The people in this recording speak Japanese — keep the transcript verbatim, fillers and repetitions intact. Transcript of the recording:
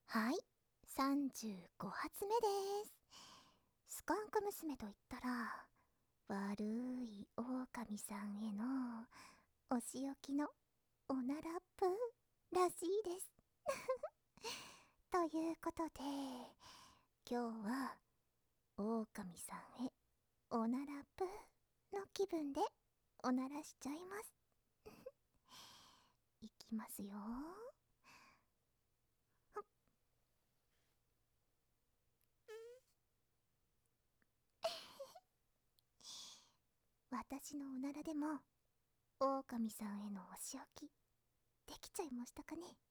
はい、さんじゅうご発目です。スカンク娘と言ったら、悪い狼さんへのお仕置きのおならっぷらしいです。ということで、今日は狼さんへおならっぷの気分でおならしちゃいます。いきますよ。私のおならでも狼さんへのお仕置きできちゃいましたかね。